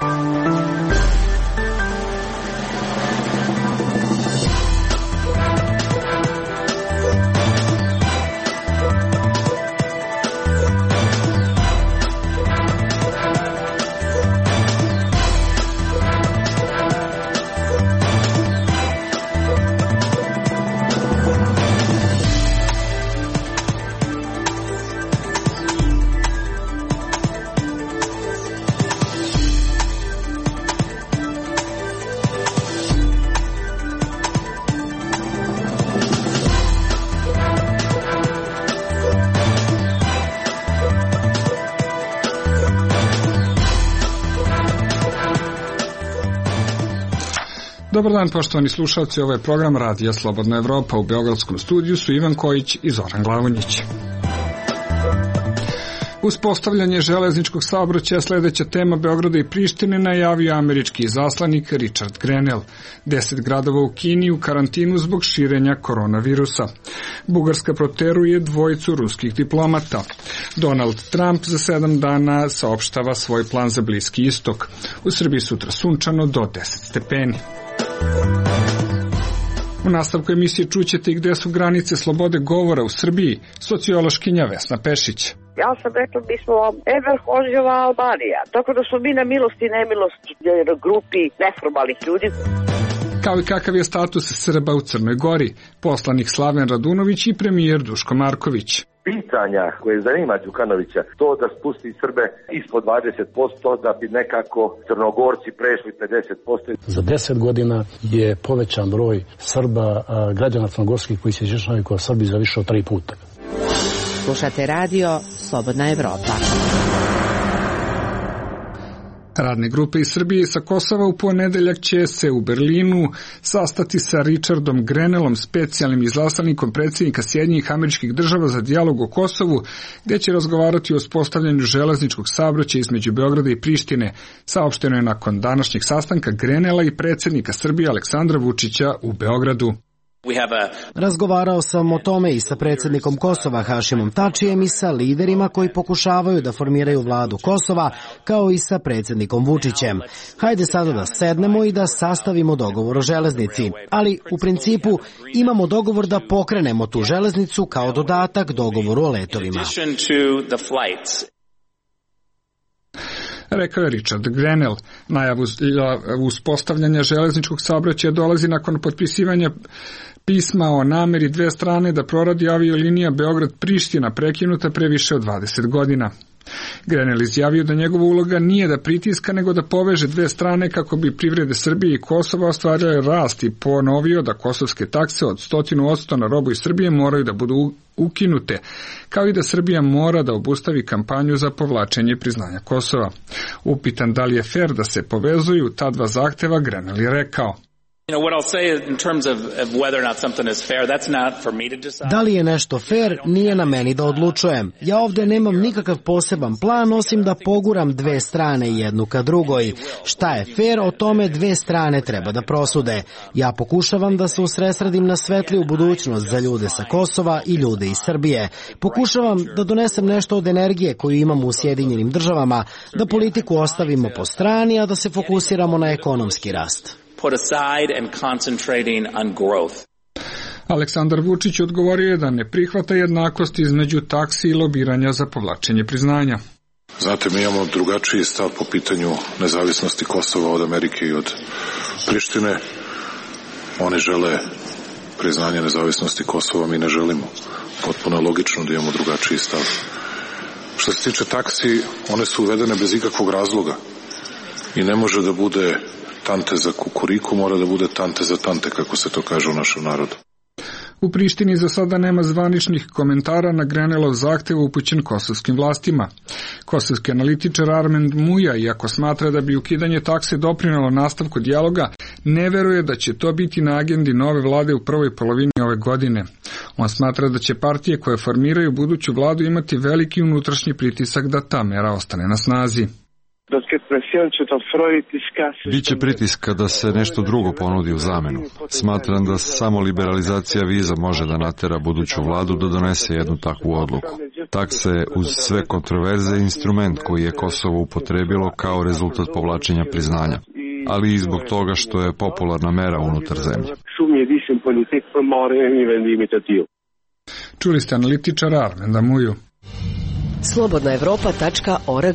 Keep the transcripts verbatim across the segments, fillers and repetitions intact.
Dobar dan, poštovani slušalci, ovo je program Radija Slobodna Evropa. U beogradskom studiju su Ivan Kojić i Zoran Glavonjić. Uspostavljanje železničkog saobraćaja sledeća tema Beograda i Prištine najavio američki izaslanik Richard Grenell. Deset gradova u Kini u karantinu zbog širenja koronavirusa. Bugarska proteruje dvojicu ruskih diplomata. Donald Trump za sedam dana saopštava svoj plan za Bliski istok. U Srbiji sutra sunčano do deset stepeni. U nastavku emisije čućete i gde su granice slobode govora u Srbiji, sociološkinja Vesna Pešić. Ja sam rekla, mi smo Everhožjeva Albanija, tako da smo mi na milost i nemilost grupi neformalnih ljudi. Kao i kakav je status Srba u Crnoj Gori, poslanik Slaven Radunović i premijer Duško Marković. Pitanja koje zanima Đukanovića, to da spusti Srbe ispod dvadeset posto, da bi nekako Crnogorci prešli pedeset posto. Za deset godina je povećan broj Srba, građana crnogorskih koji se izjašnjavaju kao Srbi za više od tri puta. Slušate radio Slobodna Evropa. Radne grupe iz Srbije i sa Kosova u ponedeljak će se u Berlinu sastati sa Richardom Grenellom, specijalnim izaslanikom predsjednika Sjedinjenih Američkih Država za dijalog o Kosovu, gdje će razgovarati o uspostavljanju železničkog saobraćaja između Beograda i Prištine. Saopšteno je nakon današnjeg sastanka Grenella i predsjednika Srbije Aleksandra Vučića u Beogradu. Razgovarao sam o tome i sa predsjednikom Kosova Hašimom Tačijem i sa liderima koji pokušavaju da formiraju vladu Kosova, kao i sa predsjednikom Vučićem. Hajde sada da sednemo i da sastavimo dogovor o železnici, ali u principu imamo dogovor da pokrenemo tu železnicu kao dodatak dogovoru o letovima. Rekao je Richard Grenell. Najavu uspostavljanja železničkog saobraćaja dolazi nakon potpisivanja pisma o nameri dve strane da proradi aviolinija Beograd-Priština prekinuta pre više od dvadeset godina. Grenell izjavio da njegova uloga nije da pritiska, nego da poveže dve strane kako bi privrede Srbije i Kosova ostvarile rast i ponovio da kosovske takse od sto posto na robu iz Srbije moraju da budu ukinute, kao i da Srbija mora da obustavi kampanju za povlačenje priznanja Kosova. Upitan da li je fer da se povezuju ta dva zahteva, Grenell je rekao: Da li je nešto fair, nije na meni da odlučujem. Ja ovdje nemam nikakav poseban plan, osim da poguram dve strane jednu ka drugoj. Šta je fair, o tome dve strane treba da prosude. Ja pokušavam da se usredsredim na svetliju budućnost za ljude sa Kosova i ljude iz Srbije. Pokušavam da donesem nešto od energije koju imamo u Sjedinjenim Državama, da politiku ostavimo po strani, a da se fokusiramo na ekonomski rast. Put aside and concentrating on growth. Aleksandar Vučić odgovorio je da ne prihvata jednakost između taksi i lobiranja za povlačenje priznanja. Znate, mi imamo drugačiji stav po pitanju nezavisnosti Kosova od Amerike i od Prištine. Oni žele priznanje nezavisnosti Kosova, mi ne želimo. Potpuno je logično da imamo drugačiji stav. Što se tiče taksi, one su uvedene bez ikakvog razloga i ne može da bude tante za kukuriku, mora da bude tante za tante, kako se to kaže u našem narodu. U Prištini za sada nema zvaničnih komentara na Grenellov zahtev upućen kosovskim vlastima. Kosovski analitičar Armand Muja, iako smatra da bi ukidanje takse doprinelo nastavku dijaloga, ne veruje da će to biti na agendi nove vlade u prvoj polovini ove godine. On smatra da će partije koje formiraju buduću vladu imati veliki unutrašnji pritisak da ta mera ostane na snazi. Biće pritiska da se nešto drugo ponudi u zamenu. Smatram da samo liberalizacija viza može da natera buduću vladu da donese jednu takvu odluku. Taksa je uz sve kontroverze instrument koji je Kosovo upotrebilo kao rezultat povlačenja priznanja, ali i zbog toga što je popularna mera unutar zemlje. Čuli ste analitičara Armenda Muju. slobodna evropa tačka org.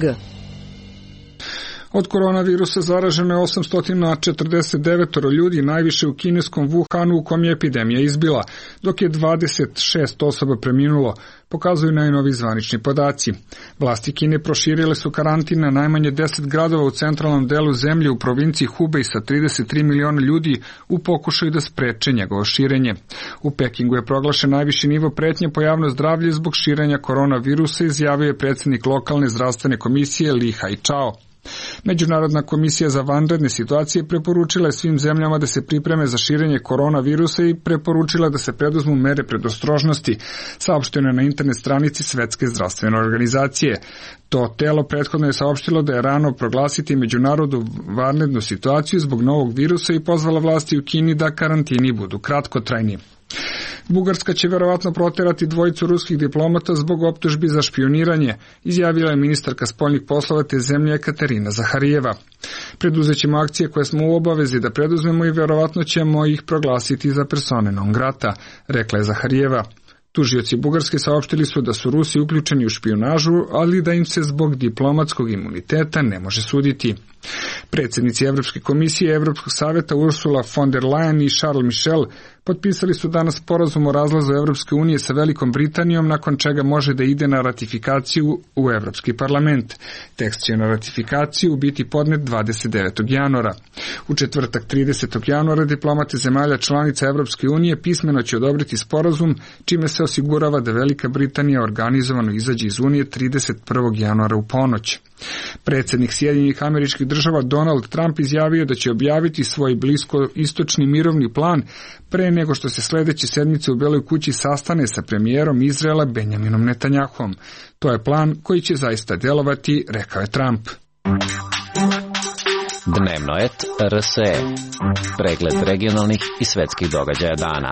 Od koronavirusa zaraženo je osamsto četrdeset devet ljudi, najviše u kineskom Wuhanu u kom je epidemija izbila, dok je dvadeset šest osoba preminulo, pokazuju najnoviji zvanični podaci. Vlasti Kine proširile su karantin na najmanje deset gradova u centralnom delu zemlje u provinciji Hubei sa trideset tri miliona ljudi u pokušaju da spreče njegovo širenje. U Pekingu je proglašen najviši nivo pretnje po javno zdravlje zbog širenja koronavirusa, izjavio je predsjednik lokalne zdravstvene komisije Li Haichao. Međunarodna komisija za vanredne situacije preporučila je svim zemljama da se pripreme za širenje koronavirusa i preporučila da se preduzmu mere predostrožnosti, saopšteno je na internet stranici Svetske zdravstvene organizacije. To telo prethodno je saopštilo da je rano proglasiti međunarodnu vanrednu situaciju zbog novog virusa i pozvala vlasti u Kini da karantini budu kratkotrajni. Bugarska će verovatno proterati dvojicu ruskih diplomata zbog optužbi za špijuniranje, izjavila je ministarka spoljnih poslova te zemlje Ekaterina Zaharijeva. Preduzećemo akcije koje smo u obavezi da preduzmemo i verovatno ćemo ih proglasiti za persone non grata, rekla je Zaharijeva. Tužioci Bugarske saopštili su da su Rusi uključeni u špijunažu, ali da im se zbog diplomatskog imuniteta ne može suditi. Predsjednici Evropske komisije i Evropskog savjeta Ursula von der Leyen i Charles Michel potpisali su danas sporazum o razlazu Evropske unije sa Velikom Britanijom, nakon čega može da ide na ratifikaciju u Evropski parlament. Tekst će na ratifikaciju biti podnet dvadeset devetog januara. U četvrtak tridesetog januara diplomate zemalja članica Evropske unije pismeno će odobriti sporazum, čime se osigurava da Velika Britanija organizovano izađe iz Unije trideset prvog januara u ponoć. Predsjednik Sjedinjenih Američkih Država Donald Trump izjavio da će objaviti svoj bliskoistočni mirovni plan pre nego što se sledeće sedmice u Beloj kući sastane sa premijerom Izraela Benjaminom Netanjahom. To je plan koji će zaista djelovati, rekao je Trump. Dnevnoet R S E. Pregled regionalnih i svetskih događaja dana.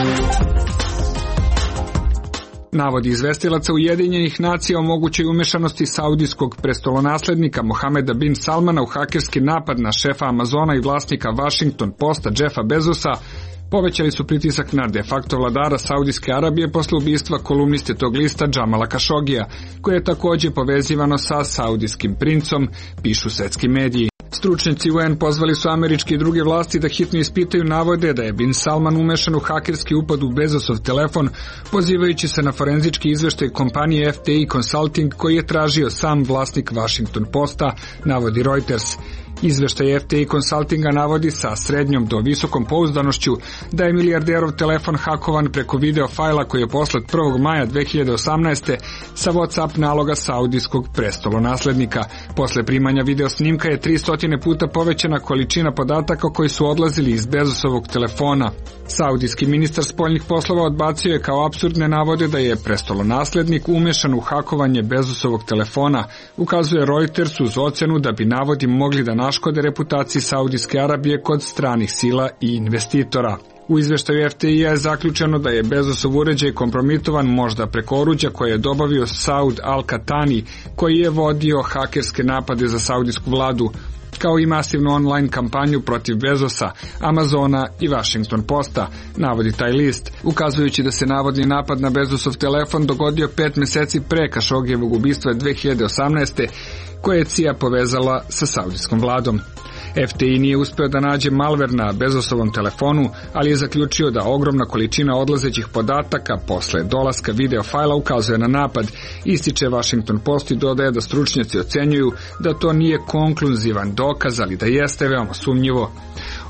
Navodi izvestilaca Ujedinjenih nacija o mogućoj umešanosti saudijskog prestolonaslednika Mohameda bin Salmana u hakerski napad na šefa Amazona i vlasnika Washington Posta Jeffa Bezosa povećali su pritisak na de facto vladara Saudijske Arabije posle ubistva kolumniste tog lista Džamala Kašogija, koje je takođe povezivano sa saudijskim princom, pišu svetski mediji. Stručnjaci U N pozvali su američke i druge vlasti da hitno ispitaju navode da je bin Salman umešan u hakerski upad u Bezosov telefon, pozivajući se na forenzički izveštaj kompanije F T I Consulting koji je tražio sam vlasnik Washington Posta, navodi Reuters. Izveštaj F T I Consultinga navodi sa srednjom do visokom pouzdanošću da je milijarderov telefon hakovan preko video fajla koji je poslat prvog maja dve hiljade osamnaeste. sa WhatsApp naloga saudijskog prestolonaslednika. Posle primanja video snimka je tristo puta povećana količina podataka koji su odlazili iz Bezosovog telefona. Saudijski ministar spoljnih poslova odbacio je kao apsurdne navode da je prestolonaslednik umešan u hakovanje Bezosovog telefona, ukazuje Reuters uz ocenu da bi navodi mogli da naškode reputaciji Saudijske Arabije kod stranih sila i investitora. U izveštaju F T I-a je zaključeno da je Bezosov uređaj kompromitovan možda preko oruđa koje je dobavio Saud Al-Katani, koji je vodio hakerske napade za saudijsku vladu, kao i masivnu online kampanju protiv Bezosa, Amazona i Washington Posta, navodi taj list, ukazujući da se navodni napad na Bezosov telefon dogodio pet meseci pre Kašogijevog ubistva dve hiljade osamnaeste. koje je C I A povezala sa saudijskom vladom. F T I nije uspeo da nađe malver na Bezosovom telefonu, ali je zaključio da ogromna količina odlazećih podataka posle dolaska video fajla ukazuje na napad. Ističe Washington Post i dodaje da stručnjaci ocenjuju da to nije konkluzivan dokaz, ali da jeste veoma sumnjivo.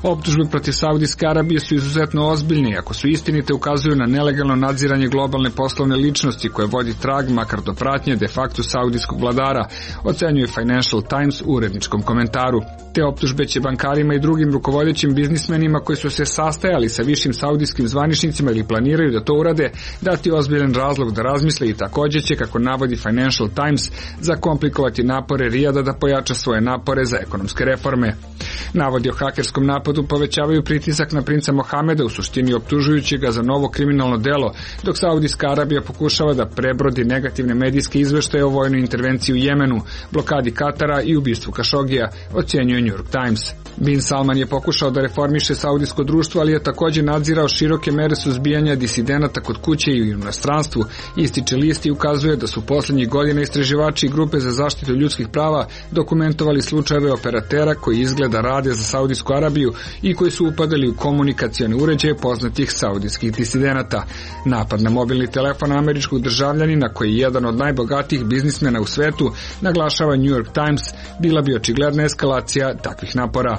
Optužbe protiv Saudijske Arabije su izuzetno ozbiljne i ako su istinite ukazuju na nelegalno nadziranje globalne poslovne ličnosti koje vodi trag makar do pratnje de facto saudijskog vladara, ocenjuje Financial Times u uredničkom komentaru. Te optužbe će bankarima i drugim rukovodećim biznismenima koji su se sastajali sa višim saudijskim zvaničnicima ili planiraju da to urade, dati ozbiljan razlog da razmisle i takođe će, kako navodi Financial Times, zakomplikovati napore Rijada da pojača svoje napore za ekonomske reforme. Navodi o hakerskom napadu povećavaju pritisak na princa Mohameda, u suštini optužujući ga za novo kriminalno delo, dok Saudijska Arabija pokušava da prebrodi negativne medijske izveštaje o vojnoj intervenciji u Jemenu, blokadi Katara i ubistvu Kašogija, ocenjuje New York Times. Bin Salman je pokušao da reformiše saudijsko društvo, ali je takođe nadzirao široke mere suzbijanja disidenata kod kuće i u inostranstvu. Ističe list i ukazuje da su poslednjih godina istraživači i grupe za zaštitu ljudskih prava dokumentovali slučajeve operatera koji izgleda rade za Saudijsku Arabiju i koji su upadali u komunikacione uređaje poznatih saudijskih disidenata. Napad na mobilni telefon američkog državljanina, koji je jedan od najbogatijih biznismena u svetu, naglašava New York Times, bila bi očigledna eskalacija takvih napora.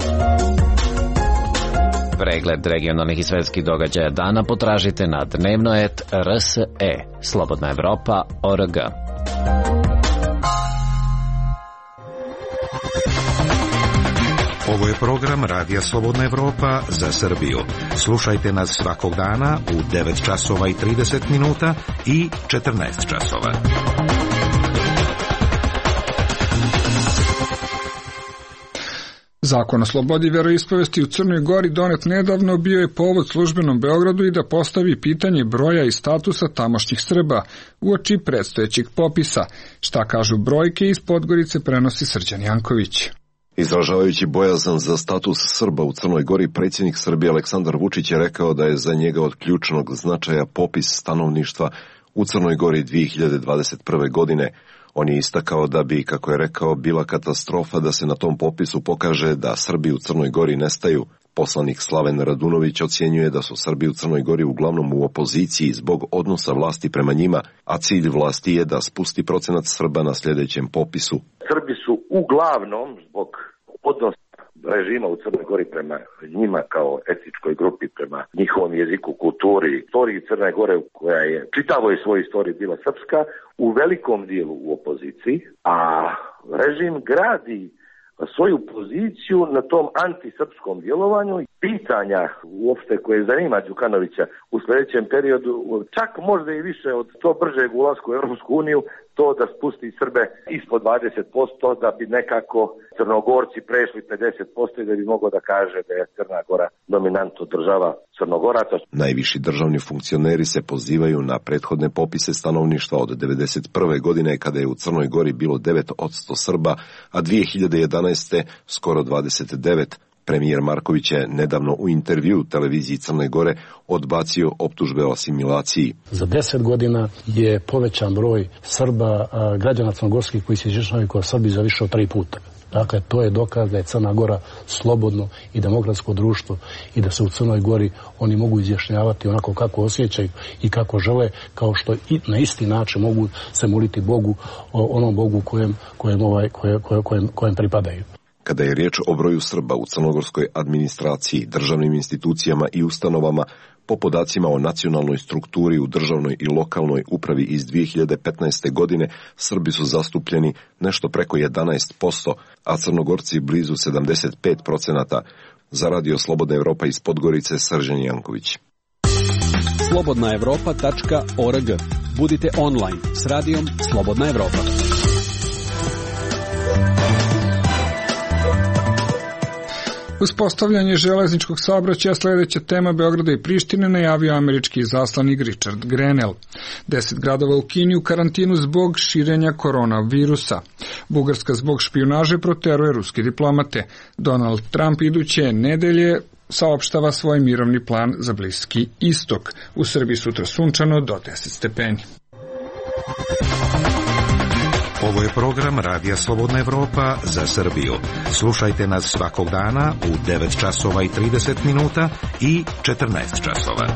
Pregled regionalnih i svetskih događaja dana potražite na dnevnoet R S E, Slobodna Evropa, O R G. Ovo je program Radija Slobodna Evropa za Srbiju. Slušajte nas svakog dana u devet časova i trideset minuta i četrnaest časova. Zakon o slobodi veroispovesti u Crnoj Gori donet nedavno bio je povod službenom Beogradu i da postavi pitanje broja i statusa tamošnjih Srba uoči predstojećeg popisa. Šta kažu brojke, iz Podgorice prenosi Srđan Janković. Izražavajući bojazan za status Srba u Crnoj Gori, predsjednik Srbije Aleksandar Vučić je rekao da je za njega od ključnog značaja popis stanovništva u Crnoj Gori dvije hiljade dvadeset prve. godine. On je istakao da bi, kako je rekao, bila katastrofa da se na tom popisu pokaže da Srbi u Crnoj Gori nestaju. Poslanik Slaven Radunović ocjenjuje da su Srbi u Crnoj Gori uglavnom u opoziciji zbog odnosa vlasti prema njima, a cilj vlasti je da spusti procenat Srba na sljedećem popisu. Srbi su uglavnom zbog odnosa režima u Crnoj Gori prema njima kao etničkoj grupi, prema njihovom jeziku, kulturi, istoriji Crne Gore, koja je čitavoj svojoj istoriji bila srpska, u velikom dijelu u opoziciji, a režim gradi svoju poziciju na tom antisrpskom djelovanju. Pitanja uopšte koje zanima Đukanovića u sljedećem periodu, čak možda i više od to bržeg ulasku u Europsku uniju, to da spusti Srbe ispod dvadeset posto, da bi nekako Crnogorci prešli pedeset posto i da bi mogao da kaže da je Crna Gora dominantno država Crnogoraca. Najviši državni funkcioneri se pozivaju na prethodne popise stanovništva od devedeset prve. godine, kada je u Crnoj Gori bilo devet posto Srba, a dvije hiljade jedanaeste. skoro dvadeset devet posto. Premijer Marković je nedavno u intervju televiziji Crne Gore odbacio optužbe o asimilaciji. Za deset godina je povećan broj Srba, građana crnogorskih koji se izjašnjavaju kao Srbi za više od tri puta. Dakle, to je dokaz da je Crna Gora slobodno i demokratsko društvo i da se u Crnoj Gori oni mogu izjašnjavati onako kako osjećaju i kako žele, kao što i na isti način mogu se moliti Bogu, onom Bogu kojem, kojem, ovaj, kojem, kojem, kojem pripadaju. Kada je riječ o broju Srba u crnogorskoj administraciji, državnim institucijama i ustanovama, po podacima o nacionalnoj strukturi u državnoj i lokalnoj upravi iz dvije hiljade petnaeste. godine, Srbi su zastupljeni nešto preko jedanaest posto, a Crnogorci blizu sedamdeset pet posto. Za Radio Slobodna Evropa iz Podgorice, Srđan Janković. slobodna evropa tačka org. Budite online s radijom Slobodna Evropa. Uspostavljanje železničkog saobraćaja, sljedeća tema Beograda i Prištine, najavio američki izaslanik Richard Grenell. Deset gradova u Kini u karantinu zbog širenja koronavirusa. Bugarska zbog špijunaže proteruje ruske diplomate. Donald Trump iduće nedelje saopštava svoj mirovni plan za Bliski istok. U Srbiji sutra sunčano do deset stepeni. Ovo je program Radija Slobodna Evropa za Srbiju. Slušajte nas svakog dana u devet časova i trideset minuta i četrnaest časova.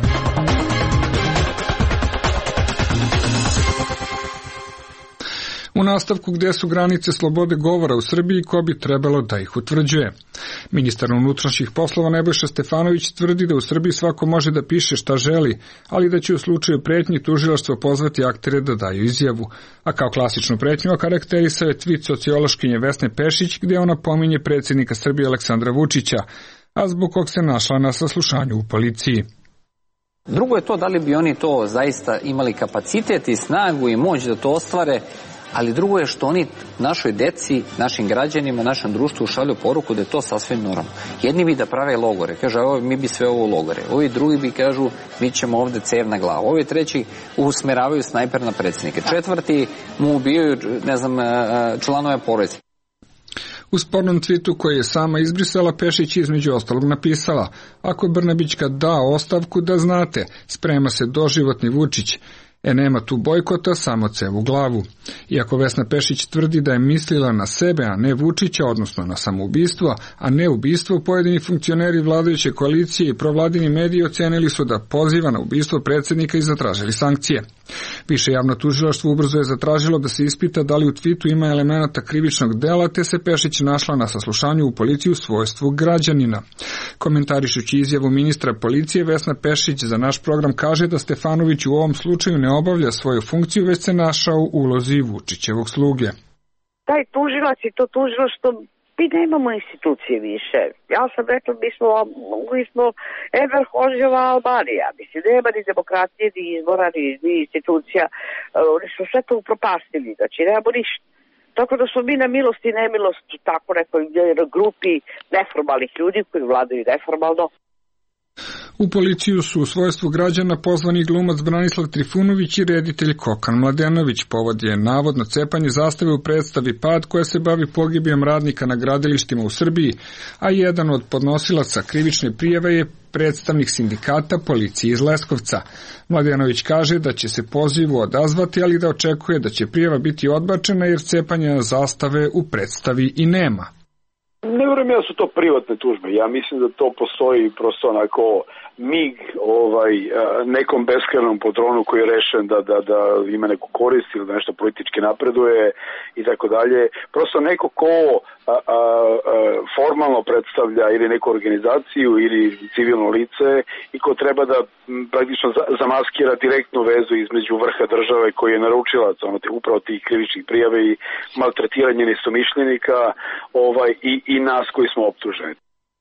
U nastavku, gde su granice slobode govora u Srbiji, ko bi trebalo da ih utvrđuje? Ministar unutrašnjih poslova Nebojša Stefanović tvrdi da u Srbiji svako može da piše šta želi, ali da će u slučaju pretnji tužilaštvo pozvati aktere da daju izjavu. A kao klasičnu pretnju okarakterisao je tweet sociološkinje Vesne Pešić, gde ona pominje predsjednika Srbije Aleksandra Vučića, a zbog kog se našla na saslušanju u policiji. Drugo je to da li bi oni to zaista imali kapacitet i snagu i moć da to ostvare, ali drugo je što oni našoj deci, našim građanima, našem društvu šalju poruku da je to sasvim normalno. Jedni bi da prave logore, kaže ovo, mi bi sve ovo u logore. Ovi drugi bi kažu mi ćemo ovde cev na glavu. Ovi treći usmeravaju snajper na predsjednike. Četvrti mu ubijaju, ne znam, članove porodice. U spornom twitu koji je sama izbrisala, Pešić između ostalog napisala: ako Brnabićka da ostavku, da znate, sprema se doživotni Vučić. E nema tu bojkota, samo cev u glavu. Iako Vesna Pešić tvrdi da je mislila na sebe, a ne Vučića, odnosno na samoubistvo, a ne ubistvo, pojedini funkcioneri vladajuće koalicije i provladini mediji ocenili su da poziva na ubistvo predsjednika i zatražili sankcije. Više javno tužilaštvo ubrzo je zatražilo da se ispita da li u twitu ima elemenata krivičnog dela, te se Pešić našla na saslušanju u policiji u svojstvu građanina. Komentarišući izjavu ministra policije, Vesna Pešić za naš program kaže da Stefanović u ovom slučaju ne obavlja svoju funkciju, već se našao u ulozi Vučićevog sluge. Taj tužilac i to tužilaštvo, mi nemamo institucije više. Ja sam rekla, mi smo, mi smo Ever Hožjeva Albanija. Mislim, nema ni demokratije, ni izbora, ni, ni institucija. Oni su sve to upropastili, znači nemamo ništa. Tako da smo mi na milost i nemilost tako nekoj grupi neformalnih ljudi koji vladaju neformalno. U policiju su u svojstvu građana pozvani glumac Branislav Trifunović i reditelj Kokan Mladenović. Povod je navodno cepanje zastave u predstavi Pad, koja se bavi pogibijom radnika na gradilištima u Srbiji, a jedan od podnosilaca krivične prijave je predstavnik sindikata policije iz Leskovca. Mladenović kaže da će se pozivu odazvati, ali da očekuje da će prijava biti odbačena jer cepanja zastave u predstavi i nema. Ne vjerujem ja su to privatne tužbe. Ja mislim da to postoji prosto onako mig ovaj, nekom beskrajnom patronu koji je rešen da, da, da ima neku korist ili da nešto politički napreduje i tako dalje. Prosto neko ko a, a, a, formalno predstavlja ili neku organizaciju ili civilno lice i ko treba da m, praktično za, zamaskira direktnu vezu između vrha države koji je naručilac ono, upravo tih krivičnih prijave i maltretiranje neistomišljenika ovaj, i, i nas koji smo optuženi.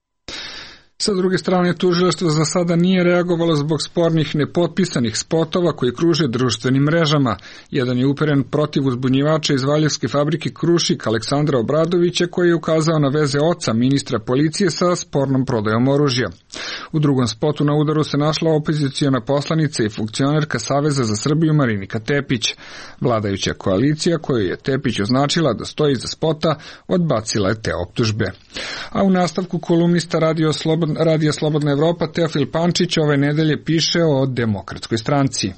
Sa druge strane, tužilaštvo za sada nije reagovalo zbog spornih nepotpisanih spotova koji kruže društvenim mrežama. Jedan je uperen protiv uzbunjivača iz Valjevske fabrike Krušik Aleksandra Obradovića, koji je ukazao na veze oca ministra policije sa spornom prodajom oružja. U drugom spotu na udaru se našla opoziciona poslanica i funkcionerka Saveza za Srbiju Marinika Tepić. Vladajuća koalicija, koju je Tepić označila da stoji iza spota, odbacila je te optužbe. A u nastavku kolumnista Radio Slobodna Radija Slobodna Evropa Teofil Pančić ove nedelje piše o Demokratskoj stranci.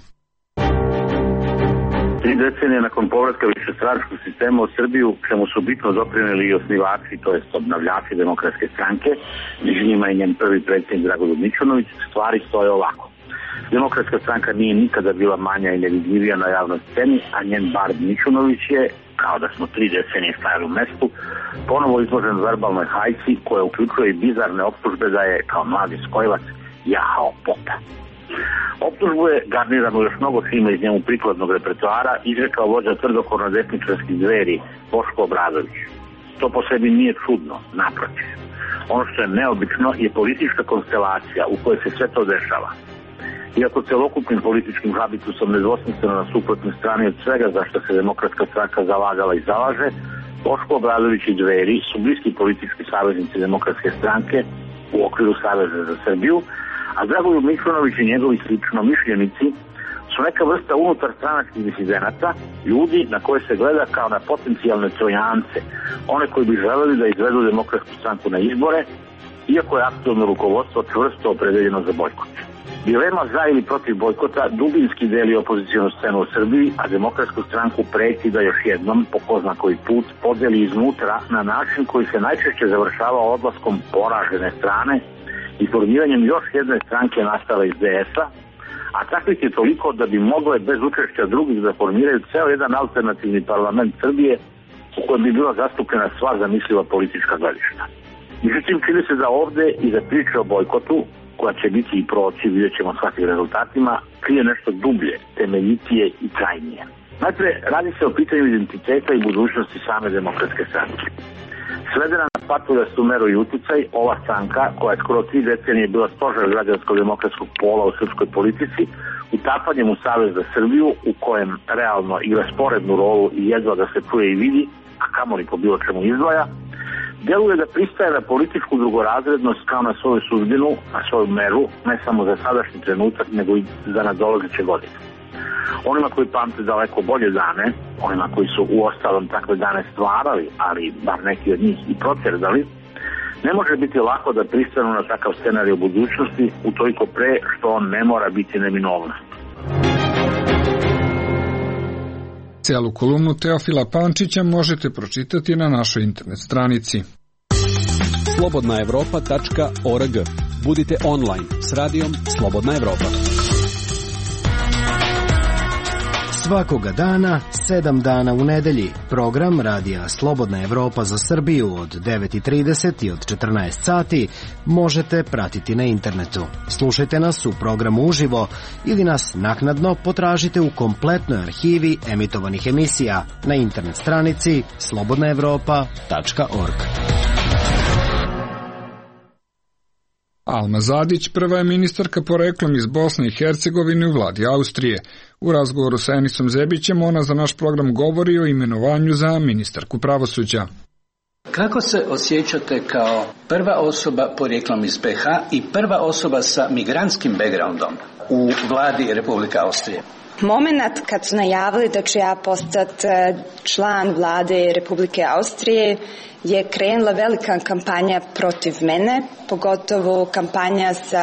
Tri decenije nakon povratka višestranačkog sistema u Srbiju, čemu su bitno doprineli i osnivači, to jest obnavljači Demokratske stranke, među njima i njen prvi predsjednik Dragoljub Mićunović, stvari stoje ovako. Demokratska stranka nije nikada bila manja i nevidljivija na javnoj sceni, a njen bard Mićunović je, kao da smo tri decenije stajali u mestu, ponovo izložen verbalnoj hajci koja uključuje i bizarne optužbe da je, kao mladi skojilac, jahao popa. Optužbu je, garniranu još mnogo svima iz njemu prikladnog repertoara, izrekao vođa tvrdokorno desničarskih Dveri Boško Obradović. To po sebi nije čudno, naprotiv. Ono što je neobično je politička konstelacija u kojoj se sve to dešava. Iako celokupnim političkim habitusom nedvosmisleno na suprotnoj strani od svega za što se Demokratska stranka zalagala i zalaže, Boško Obradović i Dveri su bliski politički saveznici Demokratske stranke u okviru Saveza za Srbiju, a Dragoljub Mićunović i njegovi slično mišljenici su neka vrsta unutar stranačkih disidenata, ljudi na koje se gleda kao na potencijalne trojance, one koji bi želeli da izvedu Demokratsku stranku na izbore, iako je aktualno rukovodstvo čvrsto opredeljeno za bojkot. Dilema za ili protiv bojkota dubinski deli opozicijonu scenu u Srbiji, a Demokratsku stranku preti da još jednom, po ko zna koji put, podeli iznutra na način koji se najčešće završava odlaskom poražene strane i formiranjem još jedne stranke nastale iz D S-a, a takvih je toliko da bi mogle bez učešća drugih da formiraju ceo jedan alternativni parlament Srbije u kojem bi bila zastupljena sva zamisliva politička gledišta. Međutim, čini se da ovde i za priče o bojkotu, koja će biti i proći, vidjet ćemo svakim rezultatima, krije nešto dublje, temeljitije i trajnije. Najpre, radi se o pitanju identiteta i budućnosti same demokratske stranke. Svedena na patuljastu meru i uticaj, ova stranka, koja je skoro tri decenije bila stožer građansko-demokratskog pola u srpskoj politici, utapanjem u Savez za Srbiju, u kojem realno igra sporednu rolu i jedva da se čuje i vidi, a kamoli po bilo čemu izdvaja, deluje da pristaje na političku drugorazrednost kao na svoju sudbinu, na svoju meru, ne samo za sadašnji trenutak, nego i za nadolazeće godine. Onima koji pamte daleko bolje dane, onima koji su u ostalom takve dane stvarali, ali bar neki od njih i procerdali, ne može biti lako da pristanu na takav scenarij u budućnosti, utoliko pre što on ne mora biti neminovnost. Celu kolumnu Teofila Pančića možete pročitati na našoj internet stranici. slobodna evropa tačka org. Budite online s radijom Slobodna Evropa. Svakoga dana, sedam dana u nedelji, program radija Slobodna Evropa za Srbiju od devet i trideset i od četrnaest sati možete pratiti na internetu. Slušajte nas u programu uživo ili nas naknadno potražite u kompletnoj arhivi emitovanih emisija na internet stranici slobodna evropa tačka org. Alma Zadić prva je ministarka poreklom iz Bosne i Hercegovine u vladi Austrije. U razgovoru sa Enisom Zebićem ona za naš program govori o imenovanju za ministarku pravosuđa. Kako se osjećate kao prva osoba porijeklom iz be ha i prva osoba sa migrantskim backgroundom u vladi Republike Austrije? Moment kad su najavili da ću ja postati član vlade Republike Austrije je krenula velika kampanja protiv mene, pogotovo kampanja sa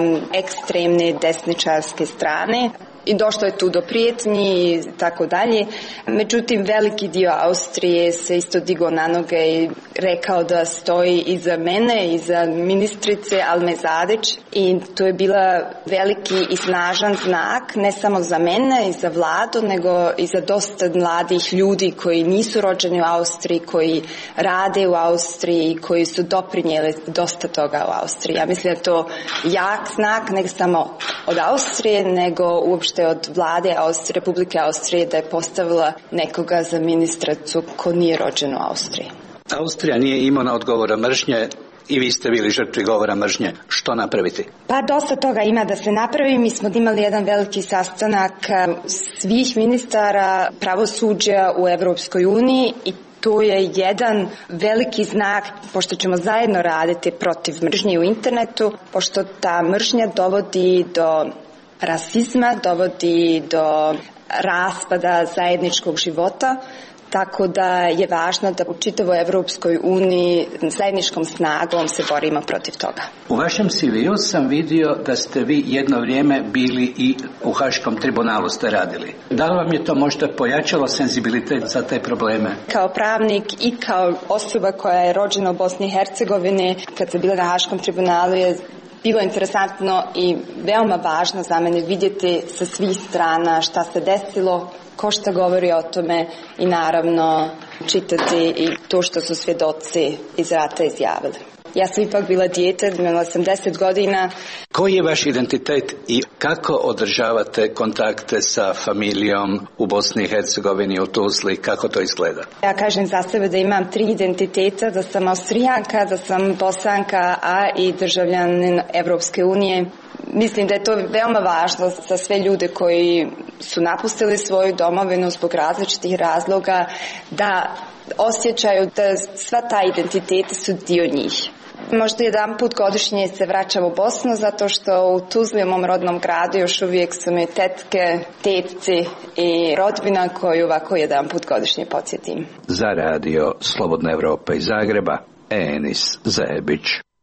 ekstremne desničarske strane. I došlo je tu do prijetnji i tako dalje. Međutim, veliki dio Austrije se isto digao na noge i rekao da stoji iza mene, iza ministrice Alme Zadić. I to je bila veliki i snažan znak, ne samo za mene i za vladu, nego i za dosta mladih ljudi koji nisu rođeni u Austriji, koji rade u Austriji i koji su doprinijeli dosta toga u Austriji. Ja mislim da je to jak znak, ne samo od Austrije, nego uopšte od vlade Austrije, Republike Austrije da je postavila nekoga za ministricu ko nije rođen u Austriji. Austrija nije imala odgovora mržnje i vi ste bili žrtvi govora mržnje. Što napraviti? Pa dosta toga ima da se napravi. Mi smo imali jedan veliki sastanak svih ministara pravosuđa u Evropskoj uniji i to je jedan veliki znak, pošto ćemo zajedno raditi protiv mržnje u internetu, pošto ta mržnja dovodi do rasizma, dovodi do raspada zajedničkog života, tako da je važno da u čitavoj Evropskoj uniji zajedničkom snagom se borimo protiv toga. U vašem ce ve-u sam vidio da ste vi jedno vrijeme bili i u Haškom tribunalu ste radili. Da li vam je to možda pojačalo senzibilitet za te probleme? Kao pravnik i kao osoba koja je rođena u Bosni i Hercegovini, kad sam bila na Haškom tribunalu je bilo interesantno i veoma važno za mene vidjeti sa svih strana šta se desilo, ko šta govori o tome i naravno čitati i to što su svjedoci iz rata izjavili. Ja sam ipak bila dijete, imala sam deset godina. Koji je vaš identitet i kako održavate kontakte sa familijom u Bosni i Hercegovini, u Tuzli, kako to izgleda? Ja kažem za sebe da imam tri identiteta, da sam Austrijanka, da sam Bosanka, a i državljanin Evropske unije. Mislim da je to veoma važno za sve ljude koji su napustili svoju domovinu zbog različitih razloga, da osjećaju da sva ta identiteta su dio njih. Možda jedan put godišnje se vraćam u Bosnu zato što u Tuzli, u mom rodnom gradu, još uvijek su mi tetke, tetci i rodbina koju ovako jedan put godišnje podsjetim. Za radio Slobodna Evropa iz Zagreba, Enis Zebić.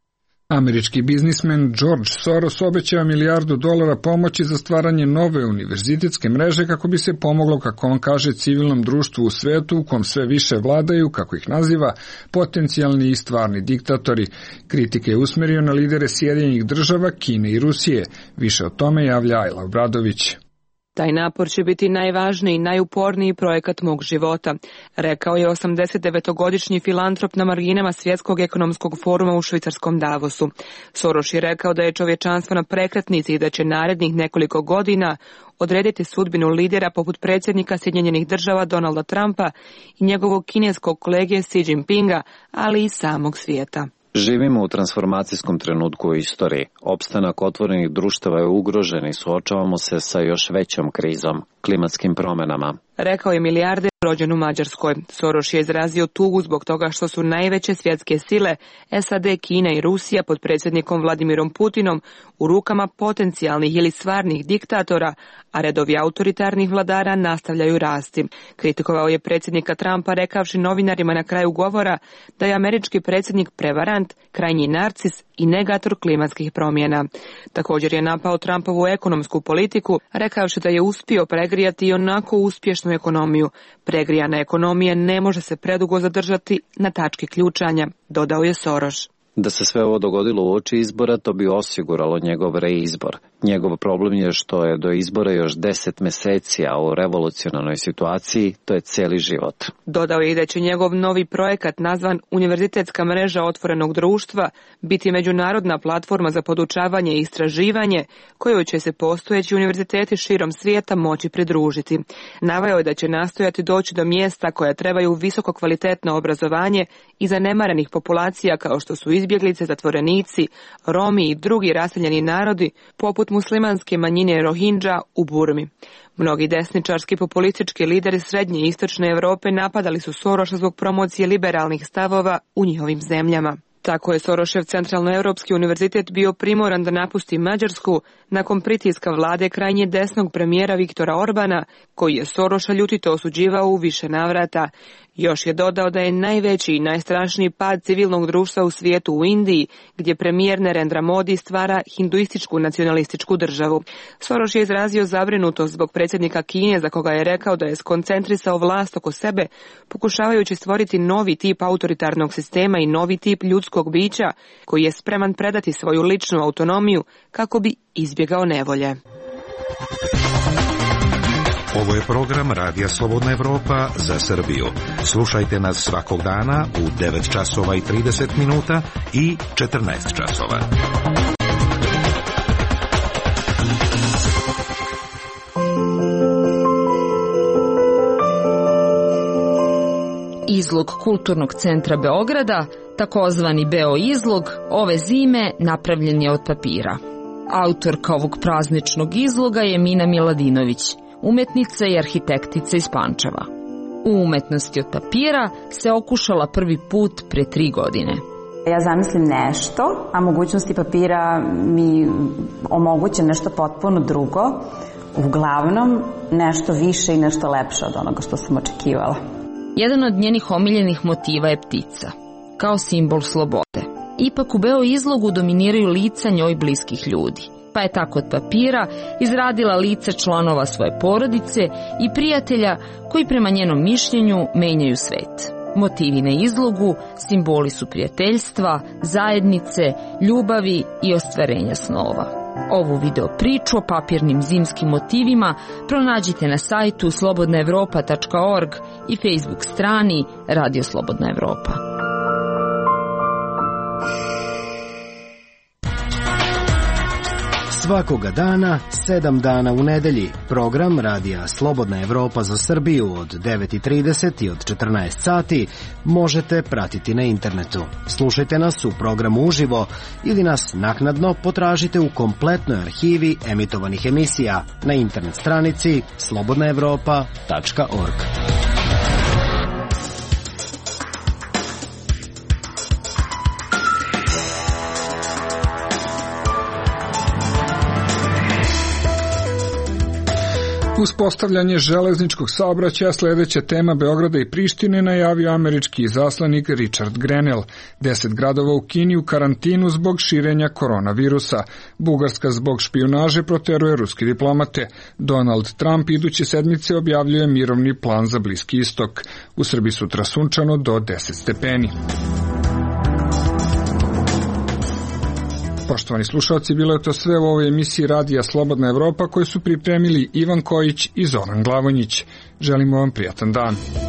Američki biznismen George Soros obećava milijardu dolara pomoći za stvaranje nove univerzitetske mreže kako bi se pomoglo, kako on kaže, civilnom društvu u svetu u kom sve više vladaju, kako ih naziva, potencijalni i stvarni diktatori. Kritike je usmerio na lidere Sjedinjenih država, Kine i Rusije. Više o tome javlja Ajla Obradović. Taj napor će biti najvažniji i najuporniji projekat mog života, rekao je osamdesetdevetogodišnji filantrop na marginama Svjetskog ekonomskog foruma u švicarskom Davosu. Soros je rekao da je čovječanstvo na prekretnici i da će narednih nekoliko godina odrediti sudbinu lidera poput predsjednika Sjedinjenih država Donalda Trumpa i njegovog kineskog kolege Xi Jinpinga, ali i samog svijeta. Živimo u transformacijskom trenutku u istoriji. Opstanak otvorenih društava je ugrožen i suočavamo se sa još većom krizom, klimatskim promjenama. Rekao je milijarder rođen u Mađarskoj. Soros je izrazio tugu zbog toga što su najveće svjetske sile, S A D, Kina i Rusija pod predsjednikom Vladimirom Putinom, u rukama potencijalnih ili stvarnih diktatora, a redovi autoritarnih vladara nastavljaju rasti. Kritikovao je predsjednika Trumpa rekavši novinarima na kraju govora da je američki predsjednik prevarant, krajnji narcis i negator klimatskih promjena. Također je napao Trumpovu ekonomsku politiku, rekavši da je uspio pregrijati i onako uspješnu ekonomiju. Pregrijana ekonomija ne može se predugo zadržati na tački ključanja, dodao je Soros. Da se sve ovo dogodilo uoči izbora, to bi osiguralo njegov reizbor. Njegov problem je što je do izbora još deset mjeseci, a u revolucionarnoj situaciji to je cijeli život. Dodao je i da će njegov novi projekat, nazvan Univerzitetska mreža otvorenog društva, biti međunarodna platforma za podučavanje i istraživanje, kojoj će se postojeći univerziteti širom svijeta moći pridružiti. Naveo je da će nastojati doći do mjesta koja trebaju visoko kvalitetno obrazovanje i zanemarenih populacija kao što su izbjeglice, zatvorenici, Romi i drugi raseljeni narodi, poput muslimanske manjine Rohingya u Burmi. Mnogi desničarski populistički lideri srednje i istočne Europe napadali su Soroša zbog promocije liberalnih stavova u njihovim zemljama. Tako je Sorošev Centralnoevropski univerzitet bio primoran da napusti Mađarsku nakon pritiska vlade krajnje desnog premijera Viktora Orbana, koji je Soroša ljutito osuđivao u više navrata. Još je dodao da je najveći i najstrašniji pad civilnog društva u svijetu u Indiji, gdje premijer Narendra Modi stvara hinduističku nacionalističku državu. Soros je izrazio zabrinutost zbog predsjednika Kine, za koga je rekao da je skoncentrisao vlast oko sebe, pokušavajući stvoriti novi tip autoritarnog sistema i novi tip ljudskog bića, koji je spreman predati svoju ličnu autonomiju kako bi izbjegao nevolje. Ovo je program Radija Slobodna Evropa za Srbiju. Slušajte nas svakog dana u devet časova i trideset minuta i četrnaest časova. Izlog Kulturnog centra Beograda, takozvani Beo izlog, ove zime napravljen je od papira. Autorka ovog prazničnog izloga je Mina Miladinović, umetnica i arhitektica iz Pančeva. U umetnosti od papira se okušala prvi put pre tri godine. Ja zamislim nešto, a mogućnosti papira mi omoguće nešto potpuno drugo, uglavnom nešto više i nešto lepše od onoga što sam očekivala. Jedan od njenih omiljenih motiva je ptica, kao simbol slobode. Ipak u Beo izlogu dominiraju lica njoj bliskih ljudi. Pa je tako od papira izradila lice članova svoje porodice i prijatelja koji prema njenom mišljenju menjaju svet. Motivi na izlogu simboli su prijateljstva, zajednice, ljubavi i ostvarenja snova. Ovu video priču o papirnim zimskim motivima pronađite na sajtu slobodna evropa tačka org i Facebook strani Radio Slobodna Evropa. Svakoga dana, sedam dana u nedelji, program Radija Slobodna Evropa za Srbiju od devet i trideset i od četrnaest sati možete pratiti na internetu. Slušajte nas u programu uživo ili nas naknadno potražite u kompletnoj arhivi emitovanih emisija na internet stranici slobodna evropa tačka org. Uspostavljanje železničkog saobraćaja sledeća tema Beograda i Prištine, najavio američki izaslanik Richard Grenell. Deset gradova u Kini u karantinu zbog širenja koronavirusa. Bugarska zbog špijunaže proteruje ruski diplomate. Donald Trump iduće sedmice objavljuje mirovni plan za Bliski istok. U Srbiji sutra sunčano do deset stepeni. Poštovani slušalci, bilo je to sve u ovoj emisiji Radija Slobodna Evropa koju su pripremili Ivan Kojić i Zoran Glavonjić. Želimo vam prijatan dan.